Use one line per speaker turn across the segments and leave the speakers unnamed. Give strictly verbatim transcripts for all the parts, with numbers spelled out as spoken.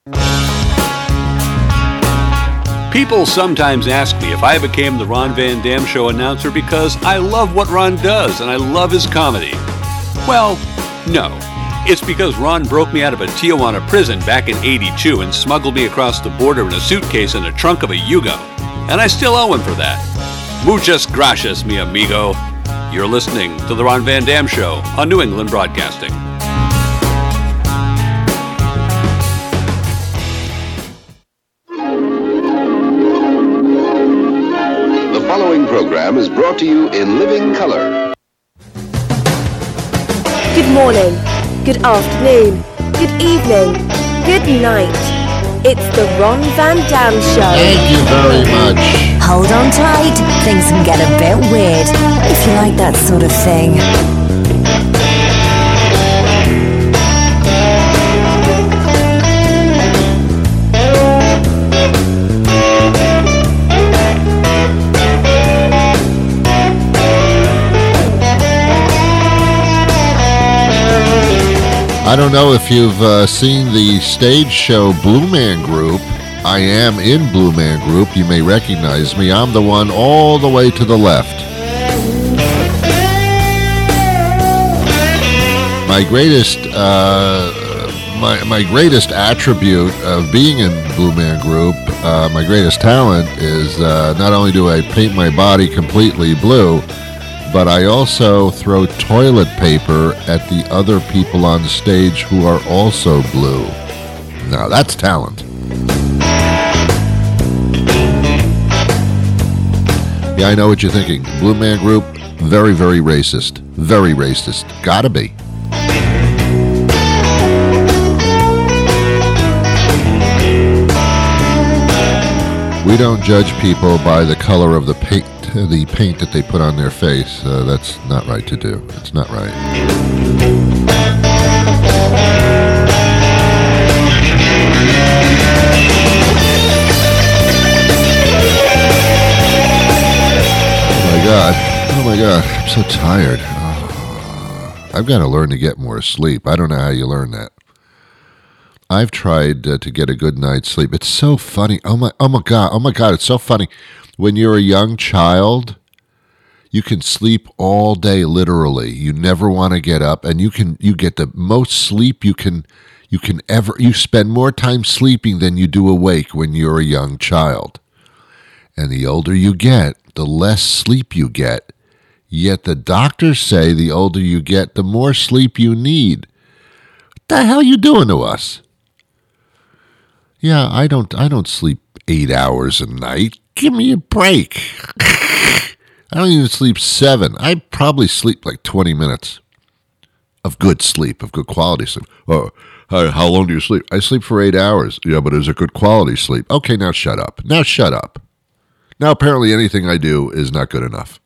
People sometimes ask me if I became the Ron Van Dam Show announcer because I love what Ron does and I love his comedy. Well, no. It's because Ron broke me out of a Tijuana prison back in eighty-two and smuggled me across the border in a suitcase in the trunk of a Yugo. And I still owe him for that. Muchas gracias, mi amigo. You're listening to the Ron Van Dam Show on New England Broadcasting.
The following program is brought to you in living color.
Good morning, good afternoon, good evening, good night. It's the Ron Van Dam Show.
Thank you very much.
Hold on tight, things can get a bit weird, if you like that sort of thing.
I don't know if you've uh, seen the stage show Blue Man Group. I am in Blue Man Group. You may recognize me. I'm the one all the way to the left. My greatest, uh, my my greatest attribute of being in Blue Man Group, uh, my greatest talent is uh, not only do I paint my body completely blue, but I also throw toilet paper at the other people on stage who are also blue. Now that's talent. Yeah, I know what you're thinking. Blue Man Group, very, very racist. Very racist. Gotta be. We don't judge people by the color of the paint, the paint that they put on their face. Uh, that's not right to do. It's not right. God. Oh my God, I'm so tired. Oh, I've got to learn to get more sleep. I don't know how you learn that. I've tried uh, to get a good night's sleep. It's so funny. Oh my, oh my God, oh my God, it's so funny. When you're a young child, you can sleep all day, literally. You never want to get up, and you can you get the most sleep you can you can ever. You spend more time sleeping than you do awake when you're a young child. And the older you get, the less sleep you get. Yet the doctors say the older you get, the more sleep you need. What the hell are you doing to us? Yeah, I don't I don't sleep eight hours a night. Give me a break. I don't even sleep seven. I probably sleep like twenty minutes of good sleep, of good quality sleep. Oh, how, how long do you sleep? I sleep for eight hours. Yeah, but is it good quality sleep? Okay, now shut up. Now shut up. Now, apparently, anything I do is not good enough.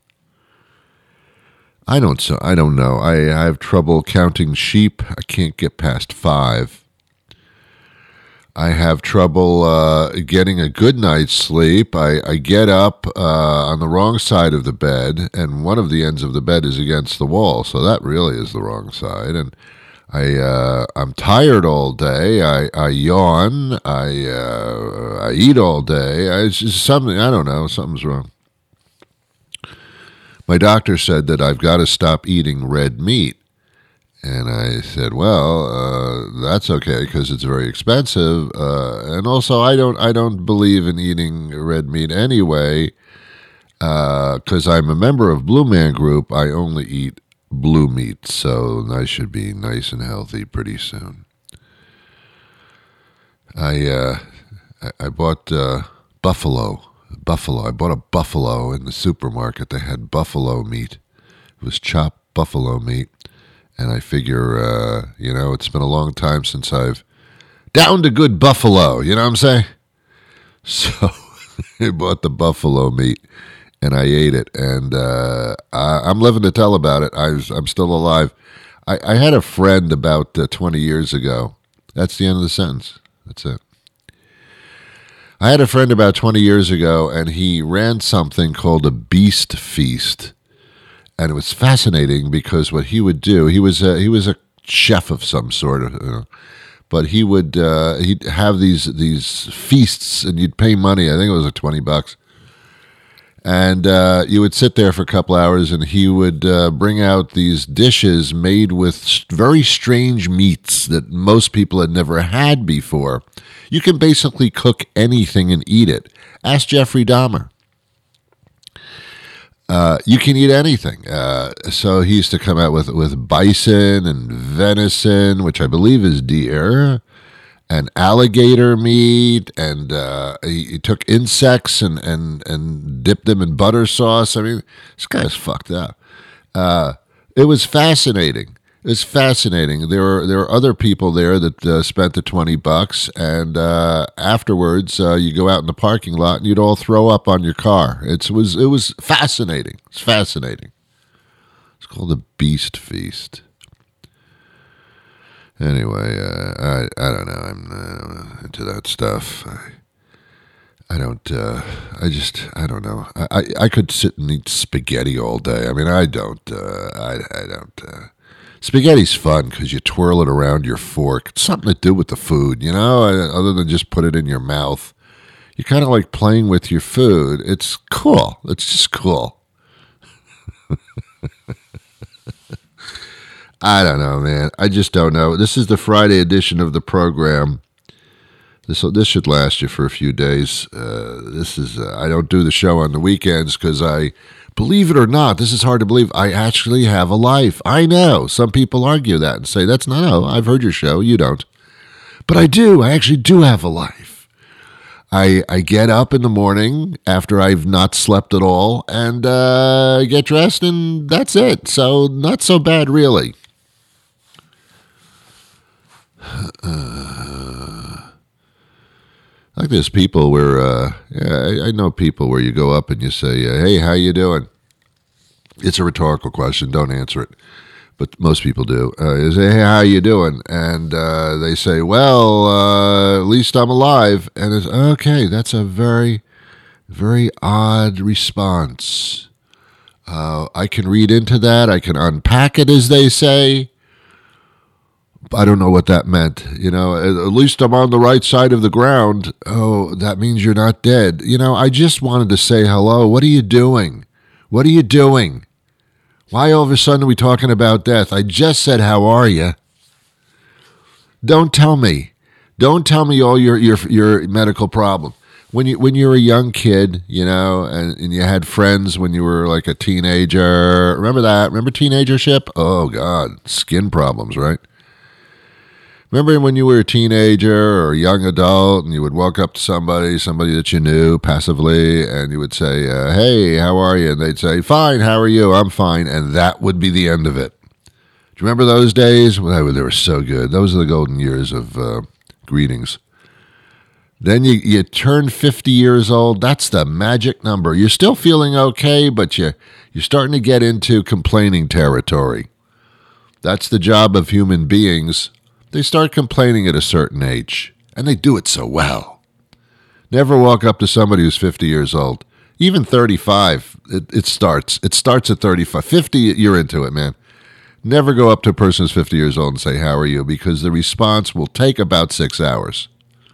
I don't. So I don't know. I, I have trouble counting sheep. I can't get past five. I have trouble uh, getting a good night's sleep. I, I get up uh, on the wrong side of the bed, and one of the ends of the bed is against the wall, so that really is the wrong side. And I uh, I'm tired all day. I, I yawn. I uh, I eat all day. I, it's just something. I don't know. Something's wrong. My doctor said that I've got to stop eating red meat, and I said, well, uh, that's okay because it's very expensive, uh, and also I don't I don't believe in eating red meat anyway, because uh, I'm a member of Blue Man Group. I only eat blue meat, so I should be nice and healthy pretty soon. I uh, I, I bought uh, buffalo, buffalo. I bought a buffalo in the supermarket. They had buffalo meat. It was chopped buffalo meat, and I figure, uh, you know, it's been a long time since I've downed a good buffalo. You know what I'm saying? So I bought the buffalo meat. And I ate it, and uh, I, I'm living to tell about it. I was, I'm still alive. I, I had a friend about uh, twenty years ago. That's the end of the sentence. That's it. I had a friend about twenty years ago, and he ran something called a Beast Feast. And it was fascinating because what he would do, he was a, he was a chef of some sort, of, you know, but he would uh, he'd have these these feasts, and you'd pay money. I think it was like twenty bucks, and uh, you would sit there for a couple hours, and he would uh, bring out these dishes made with very strange meats that most people had never had before. You can basically cook anything and eat it. Ask Jeffrey Dahmer. Uh, you can eat anything. Uh, so he used to come out with with bison and venison, which I believe is deer, and alligator meat, and uh, he, he took insects and, and, and dipped them in butter sauce. I mean, this guy's fucked up. Uh, it was fascinating. It was fascinating. There were there were other people there that uh, spent the twenty bucks, and uh, afterwards uh, you go out in the parking lot and you'd all throw up on your car. It was it was fascinating. It's fascinating. It's called the Beast Feast. Anyway, uh, I I don't know. I'm uh, into that stuff. I, I don't. Uh, I just. I don't know. I, I I could sit and eat spaghetti all day. I mean, I don't. Uh, I I don't. Uh, Spaghetti's fun because you twirl it around your fork. It's something to do with the food, you know, other than just put it in your mouth. You're kind of like playing with your food. It's cool. It's just cool. I don't know, man. I just don't know. This is the Friday edition of the program. This this should last you for a few days. Uh, this is uh, I don't do the show on the weekends because I... Believe it or not, this is hard to believe, I actually have a life. I know. Some people argue that and say, that's not, no, I've heard your show. You don't. But I do. I actually do have a life. I I get up in the morning after I've not slept at all and uh, get dressed, and that's it. So not so bad, really. Uh, Like there's people where, uh, yeah, I, I know people where you go up and you say, uh, hey, how you doing? It's a rhetorical question. Don't answer it. But most people do. Uh, you say, hey, how you doing? And uh, they say, well, uh, at least I'm alive. And it's, okay, that's a very, very odd response. Uh, I can read into that. I can unpack it, as they say. I don't know what that meant. You know, at least I'm on the right side of the ground. Oh, that means you're not dead. You know, I just wanted to say hello. What are you doing? What are you doing? Why all of a sudden are we talking about death? I just said, how are you? Don't tell me. Don't tell me all your your your medical problem. When you when you were a young kid, you know, and, and you had friends when you were like a teenager. Remember that? Remember teenagership? Oh, God. Skin problems, right? Remember when you were a teenager or a young adult and you would walk up to somebody, somebody that you knew passively, and you would say, uh, hey, how are you? And they'd say, fine, how are you? I'm fine. And that would be the end of it. Do you remember those days? Well, they were so good. Those are the golden years of uh, greetings. Then you, you turn fifty years old. That's the magic number. You're still feeling okay, but you, you're starting to get into complaining territory. That's the job of human beings. They start complaining at a certain age, and they do it so well. Never walk up to somebody who's fifty years old. Even thirty-five, it, it starts. It starts at thirty-five. fifty, you're into it, man. Never go up to a person who's fifty years old and say, how are you? Because the response will take about six hours.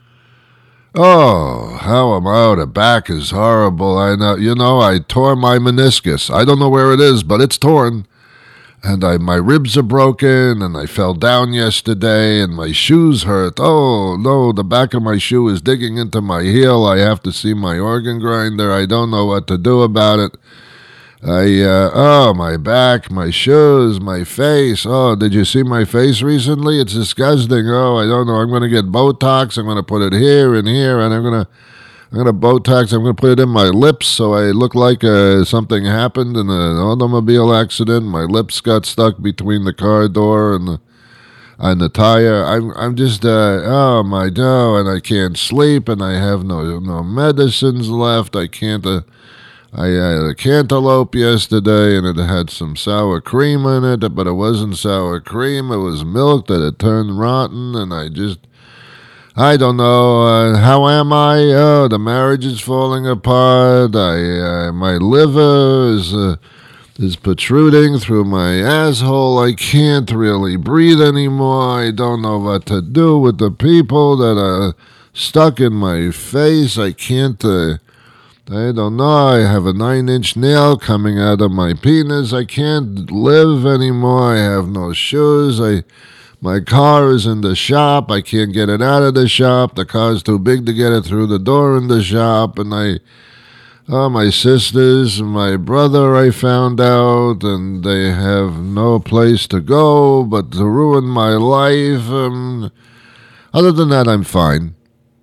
Oh, how am I? The back is horrible. I know. You know, I tore my meniscus. I don't know where it is, but it's torn. And I, my ribs are broken, and I fell down yesterday, and my shoes hurt. Oh, no, the back of my shoe is digging into my heel. I have to see my organ grinder. I don't know what to do about it. I, uh, oh, my back, my shoes, my face. Oh, did you see my face recently? It's disgusting. Oh, I don't know. I'm going to get Botox. I'm going to put it here and here, and I'm going to... I'm going to Botox, I'm going to put it in my lips so I look like uh, something happened in an automobile accident. My lips got stuck between the car door and the and the tire. I'm I'm just, uh, oh my God, and I can't sleep, and I have no no medicines left. I can't, uh, I had a cantaloupe yesterday, and it had some sour cream in it, but it wasn't sour cream. It was milk that had turned rotten, and I just... I don't know. Uh, how am I? Oh, the marriage is falling apart. I, uh, my liver is uh, is protruding through my asshole. I can't really breathe anymore. I don't know what to do with the people that are stuck in my face. I can't, uh, I don't know. I have a nine-inch nail coming out of my penis. I can't live anymore. I have no shoes. I, my car is in the shop. I can't get it out of the shop. The car's too big to get it through the door in the shop. And I... Oh, my sisters and my brother, I found out, and they have no place to go but to ruin my life. Um, other than that, I'm fine.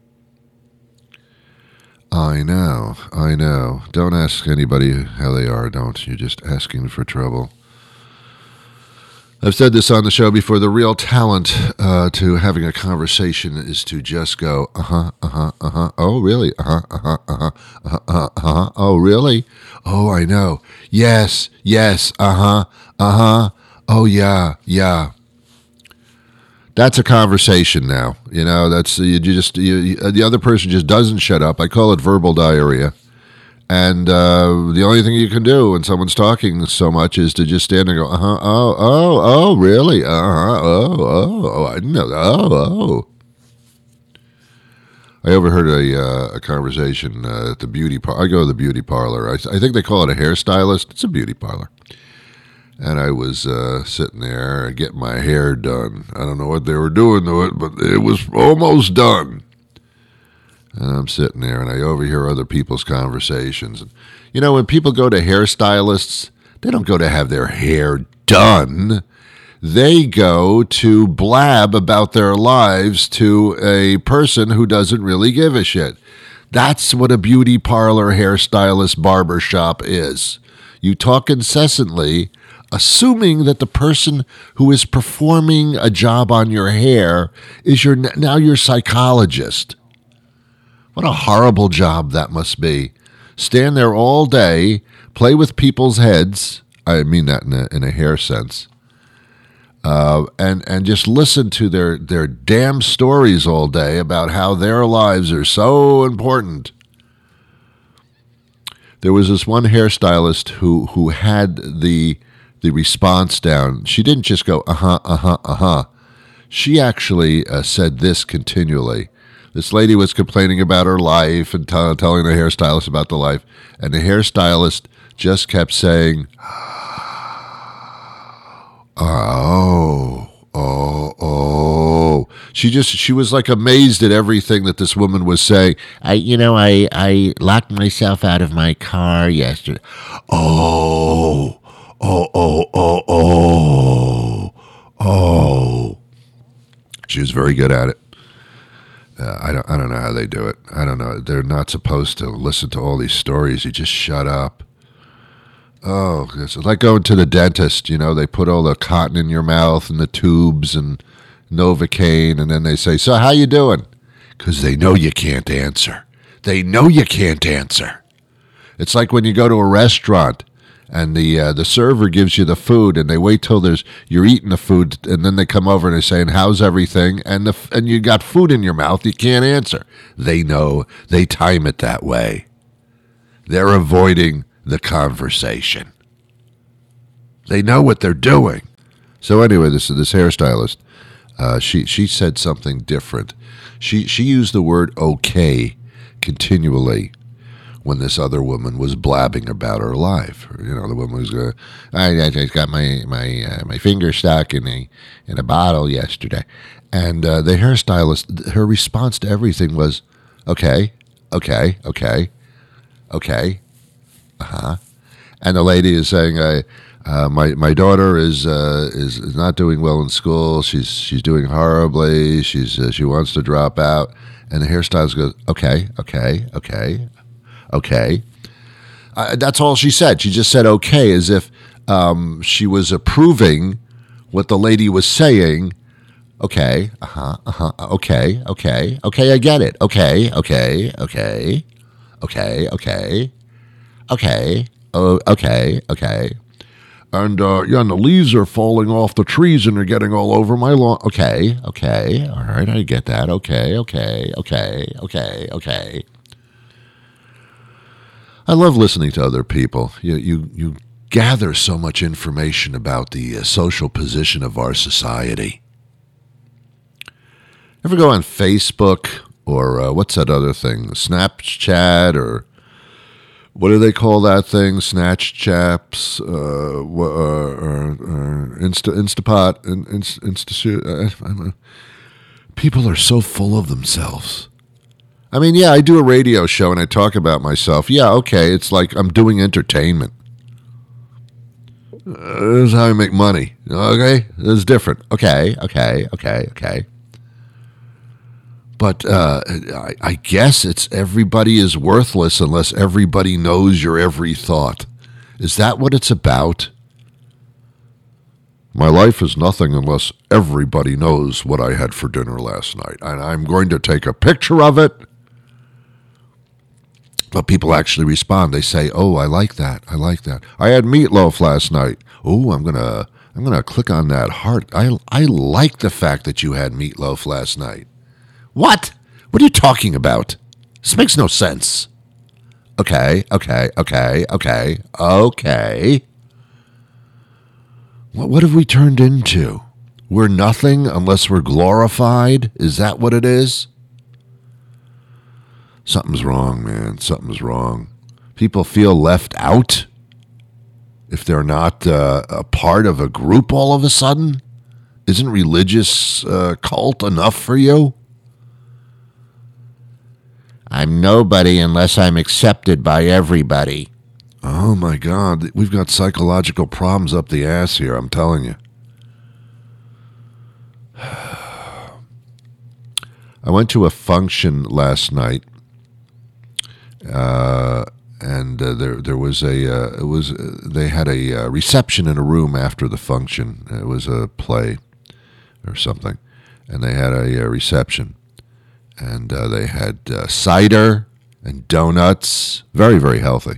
I know, I know. Don't ask anybody how they are, don't. You're just asking for trouble. I've said this on the show before. The real talent uh, to having a conversation is to just go, uh-huh, uh-huh, uh-huh. Oh, really? Uh-huh, uh-huh, uh-huh, uh-huh, uh-huh, uh-huh. Oh, really? Oh, I know. Yes, yes, uh-huh, uh-huh. Oh, yeah, yeah. That's a conversation now. You know, that's, you just, you, you, the other person just doesn't shut up. I call it verbal diarrhea. And uh, the only thing you can do when someone's talking so much is to just stand and go, uh-huh, oh, oh, oh, really? Uh-huh, oh, oh, oh, I didn't know that. Oh, oh. I overheard a uh, a conversation uh, at the beauty parlor. I go to the beauty parlor. I, I think they call it a hairstylist. It's a beauty parlor. And I was uh, sitting there getting my hair done. I don't know what they were doing to it, but it was almost done. And I'm sitting there, and I overhear other people's conversations. And, you know, when people go to hairstylists, they don't go to have their hair done. They go to blab about their lives to a person who doesn't really give a shit. That's what a beauty parlor, hairstylist, barbershop is. You talk incessantly, assuming that the person who is performing a job on your hair is your now your psychologist. What a horrible job that must be. Stand there all day, play with people's heads. I mean that in a, in a hair sense. Uh, and, and just listen to their, their damn stories all day about how their lives are so important. There was this one hairstylist who, who had the, the response down. She didn't just go, uh-huh, uh-huh, uh-huh. She actually uh, said this continually. This lady was complaining about her life and t- telling the hairstylist about the life. And the hairstylist just kept saying, oh, oh, oh. She just, she was like amazed at everything that this woman was saying. I, you know, I, I locked myself out of my car yesterday. Oh, oh, oh, oh, oh, oh. She was very good at it. Uh, I don't. I don't know how they do it. I don't know. They're not supposed to listen to all these stories. You just shut up. Oh, it's like going to the dentist. You know, they put all the cotton in your mouth and the tubes and Novocaine, and then they say, "So how you doing?" Because they know you can't answer. They know you can't answer. It's like when you go to a restaurant and the uh, the server gives you the food, and they wait till there's you're eating the food, and then they come over and they're saying, "How's everything?" And the and you got food in your mouth, you can't answer. They know. They time it that way. They're avoiding the conversation. They know what they're doing. So anyway, this this hairstylist, uh, she she said something different. She she used the word "okay" continually when this other woman was blabbing about her life. You know, the woman was going, I, I just got my my uh, my finger stuck in a in a bottle yesterday. And uh, the hairstylist, her response to everything was, okay, okay, okay, okay, uh-huh. And the lady is saying, uh, uh, my my daughter is uh, is is not doing well in school. She's she's doing horribly. She's uh, she wants to drop out. And the hairstylist goes, okay, okay, okay. Okay. Uh, that's all she said. She just said okay, as if um, she was approving what the lady was saying. Okay, uh-huh, uh-huh, okay, okay, okay, I get it. Okay, okay, okay, okay, okay, okay, oh, okay, okay. And, uh, yeah, and the leaves are falling off the trees and they're getting all over my lawn. Okay, okay, all right, I get that. Okay, okay, okay, okay, okay. I love listening to other people. You, you, you gather so much information about the uh, social position of our society. Ever go on Facebook or uh, what's that other thing, Snapchat, or what do they call that thing? Snatch chaps, uh, uh, or, or Insta, Instapot, Insta, Insta, uh, people are so full of themselves. I mean, yeah, I do a radio show and I talk about myself. Yeah, okay, it's like I'm doing entertainment. Uh, this is how I make money. Okay, it's different. Okay, okay, okay, okay. But uh, I, I guess it's everybody is worthless unless everybody knows your every thought. Is that what it's about? My life is nothing unless everybody knows what I had for dinner last night. And I'm going to take a picture of it. But people actually respond. They say, "Oh, I like that. I like that. I had meatloaf last night. Oh, I'm gonna, I'm gonna click on that heart. I, I like the fact that you had meatloaf last night." What? What are you talking about? This makes no sense. Okay, okay, okay, okay, okay. What, what have we turned into? We're nothing unless we're glorified? Is that what it is? Something's wrong, man. Something's wrong. People feel left out if they're not uh, a part of a group all of a sudden. Isn't religious uh, cult enough for you? I'm nobody unless I'm accepted by everybody. Oh, my God. We've got psychological problems up the ass here, I'm telling you. I went to a function last night, uh, and uh, there there was a uh, it was uh, they had a uh, reception in a room after the function. It was a play or something, and they had a, a reception. And uh, they had uh, cider and donuts, very, very healthy,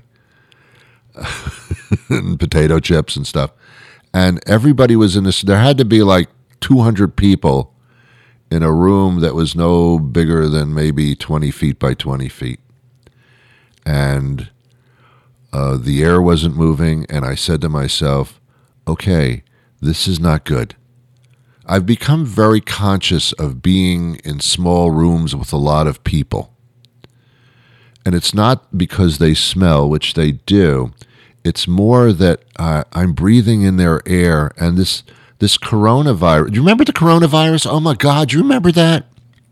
and potato chips and stuff. And everybody was in this. There had to be like two hundred people in a room that was no bigger than maybe twenty feet by twenty feet. And uh, the air wasn't moving. And I said to myself, okay, this is not good. I've become very conscious of being in small rooms with a lot of people. And it's not because they smell, which they do. It's more that uh, I'm breathing in their air. And this this coronavirus, do you remember the coronavirus? Oh, my God, do you remember that?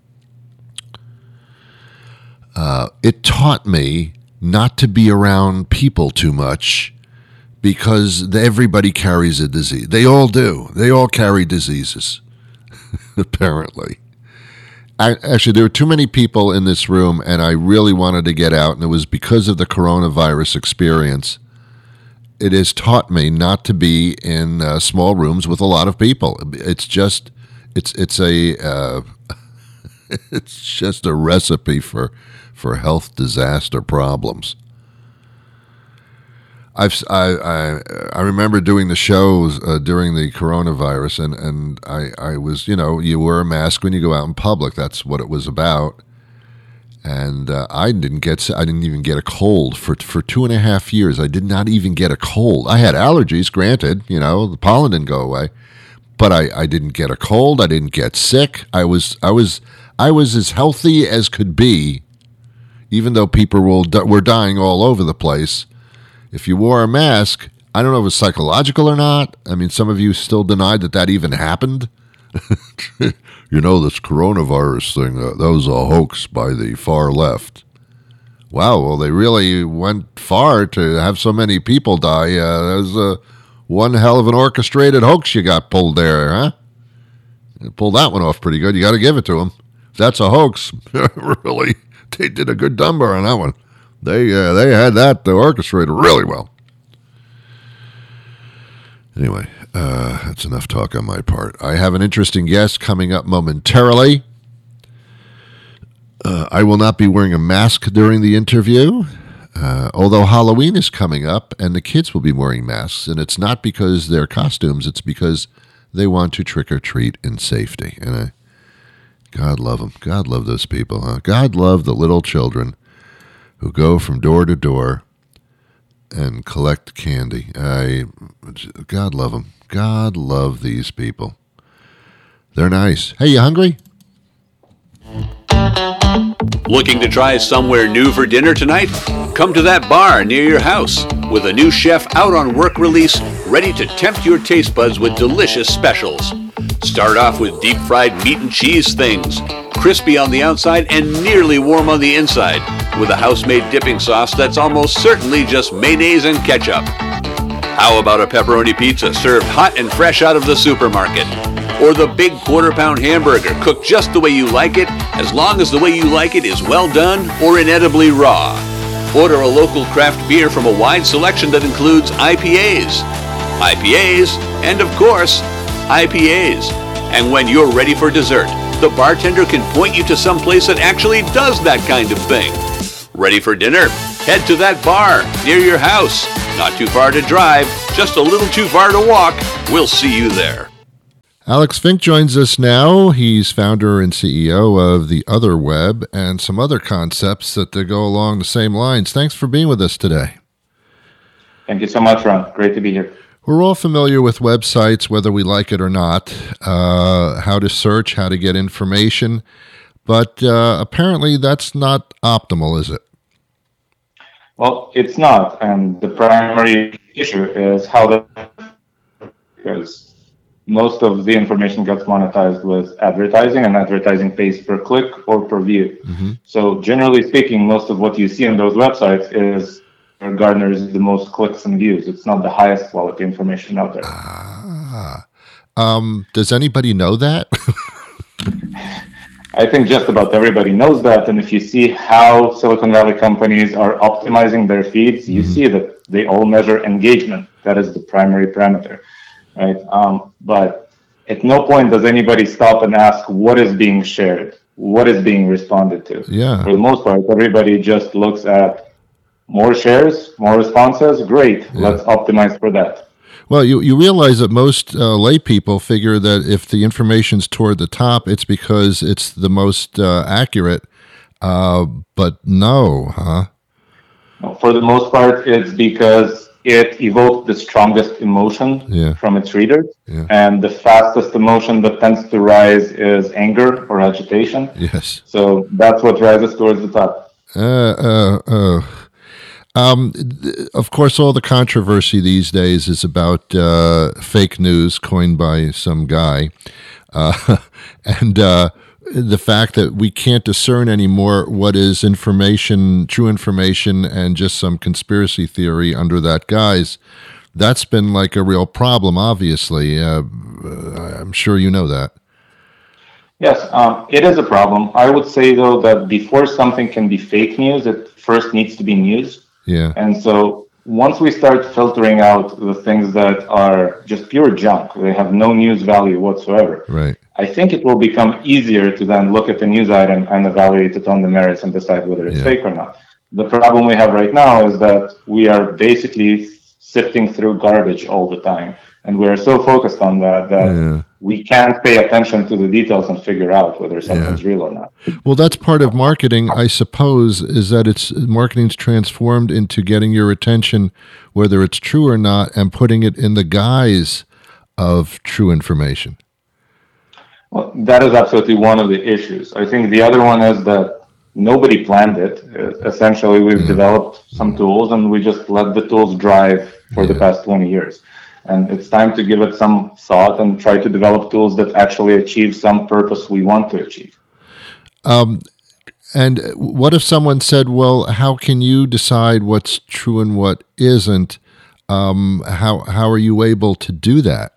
Uh, it taught me not to be around people too much, because everybody carries a disease. They all do. They all carry diseases, apparently. I, actually, there were too many people in this room, and I really wanted to get out, and it was because of the coronavirus experience. It has taught me not to be in uh, small rooms with a lot of people. It's just, it's it's a, uh, it's just a recipe for for health disaster problems. I've, I, I I remember doing the shows uh, during the coronavirus, and, and I, I was, you know, you wear a mask when you go out in public. That's what it was about. And uh, I didn't get, I didn't even get a cold for for two and a half years. I did not even get a cold. I had allergies, granted, you know, the pollen didn't go away, but I, I didn't get a cold. I didn't get sick. I was I was I was as healthy as could be, even though people were were dying all over the place. If you wore a mask, I don't know if it's psychological or not. I mean, some of you still denied that that even happened. You know, this coronavirus thing, uh, that was a hoax by the far left. Wow, well, they really went far to have so many people die. Uh, that was uh, one hell of an orchestrated hoax you got pulled there, huh? You pulled that one off pretty good. You got to give it to them. If that's a hoax, really, they did a good number on that one. They uh, they had that uh, orchestrated really well. Anyway, uh, that's enough talk on my part. I have an interesting guest coming up momentarily. Uh, I will not be wearing a mask during the interview, uh, although Halloween is coming up and the kids will be wearing masks. And it's not because they're costumes. It's because they want to trick or treat in safety. And I, God love them. God love those people. Huh? God love the little children who go from door to door and collect candy. I, God love them. God love these people. They're nice. Hey, you hungry?
Looking to try somewhere new for dinner tonight? Come to that bar near your house with a new chef out on work release, ready to tempt your taste buds with delicious specials. Start off with deep-fried meat and cheese things, crispy on the outside and nearly warm on the inside, with a house-made dipping sauce that's almost certainly just mayonnaise and ketchup. How about a pepperoni pizza served hot and fresh out of the supermarket? Or the big quarter-pound hamburger cooked just the way you like it, as long as the way you like it is well done or inedibly raw. Order a local craft beer from a wide selection that includes I P As, I P As, and of course, I P As. And when you're ready for dessert, the bartender can point you to some place that actually does that kind of thing. Ready for dinner? Head to that bar near your house. Not too far to drive, just a little too far to walk. We'll see you there.
Alex Fink joins us now. He's founder and C E O of The Other Web and some other concepts that go along the same lines. Thanks for being with us today.
Thank you so much, Ron. Great to be here.
We're all familiar with websites, whether we like it or not, uh, how to search, how to get information, but uh, apparently that's not optimal, is it?
Well, it's not, and the primary issue is how the because most of the information gets monetized with advertising, and advertising pays per click or per view. Mm-hmm. So generally speaking, most of what you see on those websites is garners the most clicks and views. It's not the highest quality information out there.
Ah. Um, does anybody know that?
I think just about everybody knows that. And if you see how Silicon Valley companies are optimizing their feeds, you mm-hmm. see that they all measure engagement. That is the primary parameter, right? Um, but at no point does anybody stop and ask what is being shared, what is being responded to.
Yeah.
For the most part, everybody just looks at more shares, more responses. Great. Yeah. Let's optimize for that.
Well, you, you realize that most uh, lay people figure that if the information's toward the top, it's because it's the most uh, accurate. Uh, but no, huh?
For the most part, it's because it evoked the strongest emotion
yeah.
from its readers.
Yeah. And
the fastest emotion that tends to rise is anger or agitation.
Yes.
So that's what rises towards the top.
Uh, uh, uh. Um, th- of course, all the controversy these days is about uh, fake news coined by some guy. Uh, and uh, the fact that we can't discern anymore what is information, true information, and just some conspiracy theory under that guise. That's been like a real problem, obviously. Uh, I'm sure you know that.
Yes, um, it is a problem. I would say, though, that before something can be fake news, it first needs to be news.
Yeah.
And so once we start filtering out the things that are just pure junk, they have no news value whatsoever.
Right.
I think it will become easier to then look at the news item and evaluate it on the merits and decide whether it's
yeah.
fake or not. The problem we have right now is that we are basically sifting through garbage all the time. And we are so focused on that that yeah. we can't pay attention to the details and figure out whether something's yeah. real or not.
Well, that's part of marketing, I suppose, is that it's marketing's transformed into getting your attention, whether it's true or not, and putting it in the guise of true information.
Well, that is absolutely one of the issues. I think the other one is that nobody planned it. Essentially, we've yeah. developed some tools, and we just let the tools drive for yeah. the past twenty years. And it's time to give it some thought and try to develop tools that actually achieve some purpose we want to achieve.
Um, and what if someone said, well, how can you decide what's true and what isn't? Um, how how are you able to do that?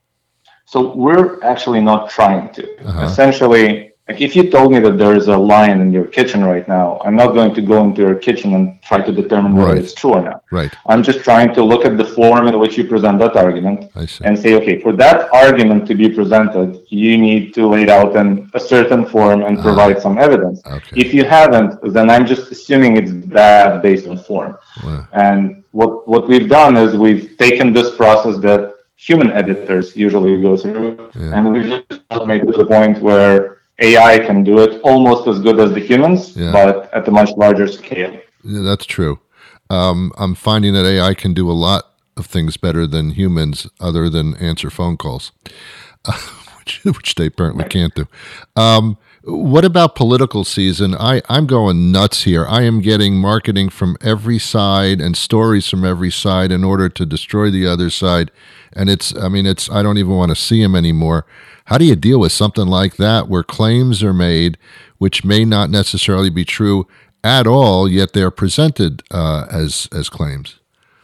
So we're actually not trying to.
Uh-huh.
Essentially, like if you told me that there is a lion in your kitchen right now, I'm not going to go into your kitchen and try to determine whether
right.
it's true or not.
Right.
I'm just trying to look at the form in which you present that argument and say, okay, for that argument to be presented, you need to lay it out in a certain form and provide uh, some evidence.
Okay.
If you haven't, then I'm just assuming it's bad based on form.
Wow.
And what, what we've done is we've taken this process that human editors usually go through, yeah. and we've just made it to the point where A I can do it almost as good as the humans, yeah. but at a much larger scale.
Yeah, that's true. Um, I'm finding that A I can do a lot of things better than humans, other than answer phone calls, uh, which, which they apparently can't do. Um, what about political season? I, I'm going nuts here. I am getting marketing from every side and stories from every side in order to destroy the other side. And it's, I mean, it's, I don't even want to see them anymore. How do you deal with something like that where claims are made which may not necessarily be true at all, yet they're presented uh, as as claims?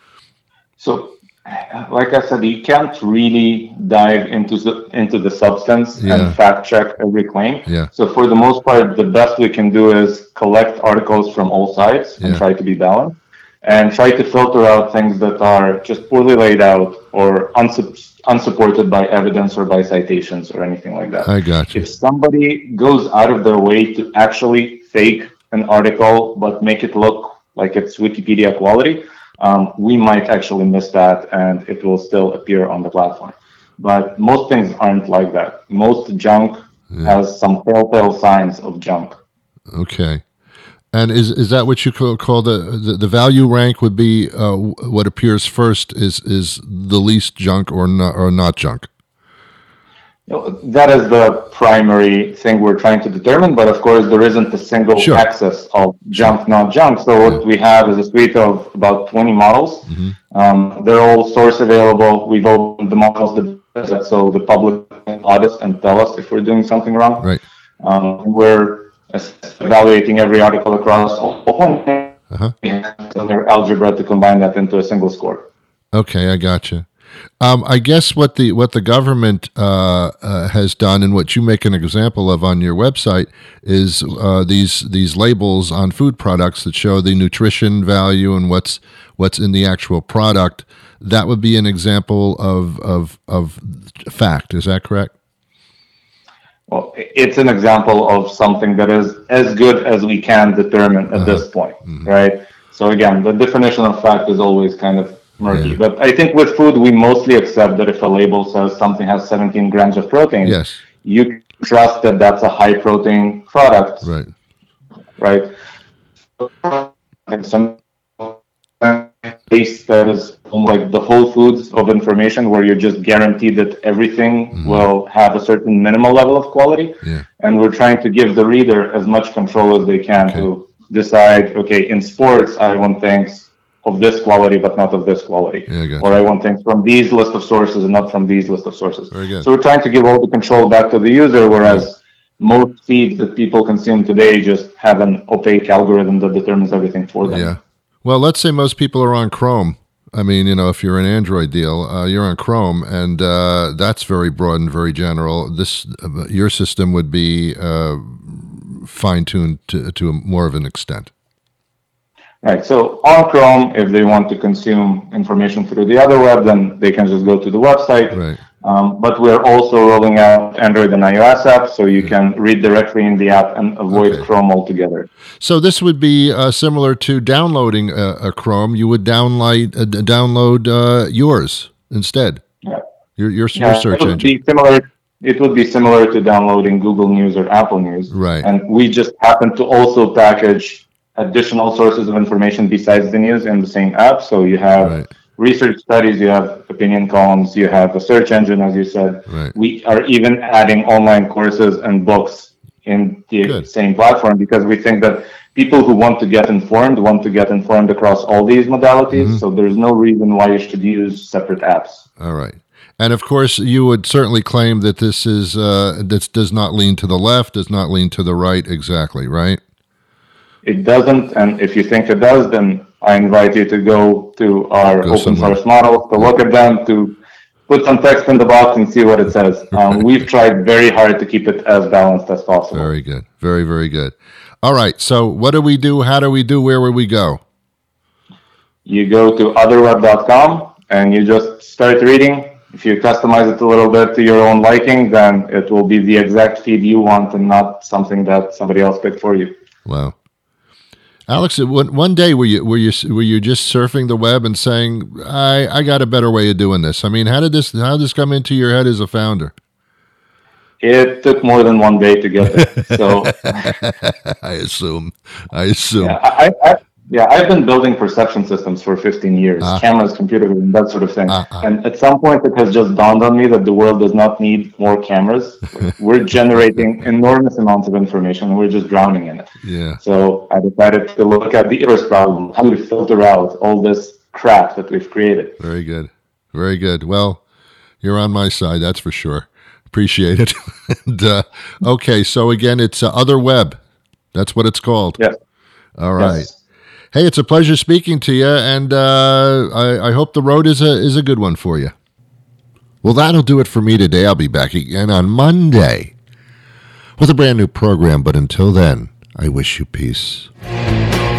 So, like I said, you can't really dive into the, into the substance
Yeah.
and fact check every claim.
Yeah.
So for the most part, the best we can do is collect articles from all sides and
Yeah.
try to be balanced, and try to filter out things that are just poorly laid out or unsup- unsupported by evidence or by citations or anything like that.
I got you.
If somebody goes out of their way to actually fake an article but make it look like it's Wikipedia quality, um, we might actually miss that and it will still appear on the platform. But most things aren't like that. Most junk has some telltale signs of junk.
Okay. And is is that what you call, call the, the the value rank would be uh, what appears first is is the least junk or not or not junk?
You know, that is the primary thing we're trying to determine, but of course there isn't a single
Sure.
axis of junk, not junk. So what we have is a suite of about twenty models.
Mm-hmm.
Um, they're all source available. We've opened the models to, so the public can audit and tell us if we're doing something wrong.
Right.
Um, we're evaluating every article across all points.
Uh-huh.
So their algebra to combine that into a single score.
Okay, I gotcha. Um, I guess what the what the government uh, uh, has done, and what you make an example of on your website, is uh, these these labels on food products that show the nutrition value and what's what's in the actual product. That would be an example of of of fact. Is that correct?
Well, it's an example of something that is as good as we can determine at
Uh-huh.
this point,
Mhm.
right? So again, the definition of fact is always kind of murky.
Yeah.
But I think with food, we mostly accept that if a label says something has seventeen grams of protein,
Yes.
you trust that that's a high protein product,
Right.
right? And some case that is like the Whole Foods of information, where you're just guaranteed that everything
Mhm.
will have a certain minimal level of quality.
Yeah.
And we're trying to give the reader as much control as they can
Okay.
to decide, okay, in sports, I want things of this quality, but not of this quality.
Yeah, I got
Or I want things from these list of sources and not from these list of sources.
Very good.
So we're trying to give all the control back to the user, whereas most feeds that people consume today just have an opaque algorithm that determines everything for them.
Yeah. Well, let's say most people are on Chrome. I mean, you know, if you're an Android deal, uh, you're on Chrome, and uh, that's very broad and very general. This uh, your system would be uh, fine-tuned to, to a, more of an extent.
Right. So on Chrome, if they want to consume information through the other web, then they can just go to the website.
Right.
Um, but we're also rolling out Android and iOS apps, so you can read directly in the app and avoid
Okay.
Chrome altogether.
So this would be uh, similar to downloading a, a Chrome. You would download uh, d- download uh, yours instead.
Yeah.
Your your,
Yeah,
your search
it would
engine.
be similar. It would be similar to downloading Google News or Apple News.
Right.
And we just happen to also package additional sources of information besides the news in the same app. So you have
Right.
research studies, you have opinion columns, you have a search engine, as you said.
Right.
We are even adding online courses and books in the
Good.
same platform, because we think that people who want to get informed want to get informed across all these modalities.
Mhm.
So there's no reason why you should use separate apps.
All right. And of course, you would certainly claim that this is uh, this does not lean to the left, does not lean to the right, exactly, right?
It doesn't, and if you think it does, then I invite you to go to our
Go
open
somewhere.
source models, to look at them, to put some text in the box and see what it says. Um, we've tried very hard to keep it as balanced as possible.
Very good. Very, very good. All right. So what do we do? How do we do? Where would we go?
You go to otherweb dot com and you just start reading. If you customize it a little bit to your own liking, then it will be the exact feed you want and not something that somebody else picked for you.
Wow. Alex, one, one day were you were you were you just surfing the web and saying, "I I got a better way of doing this"? I mean, how did this how did this come into your head as a founder?
It took more than one day to get there. So
I assume. I assume.
yeah, I, I, Yeah, I've been building perception systems for fifteen years,
Ah.
cameras, computer vision, that sort of thing.
Ah, ah.
And at some point, it has just dawned on me that the world does not need more cameras. Like, we're generating enormous amounts of information, and we're just drowning in it.
Yeah.
So I decided to look at the inverse problem. How do we filter out all this crap that we've created?
Very good. Very good. Well, you're on my side, that's for sure. Appreciate it. and, uh, okay, so again, it's uh, Other Web. That's what it's called.
Yes.
All right.
Yes.
Hey, it's a pleasure speaking to you, and uh, I, I hope the road is a is a good one for you. Well, that'll do it for me today. I'll be back again on Monday with a brand new program, but until then, I wish you peace.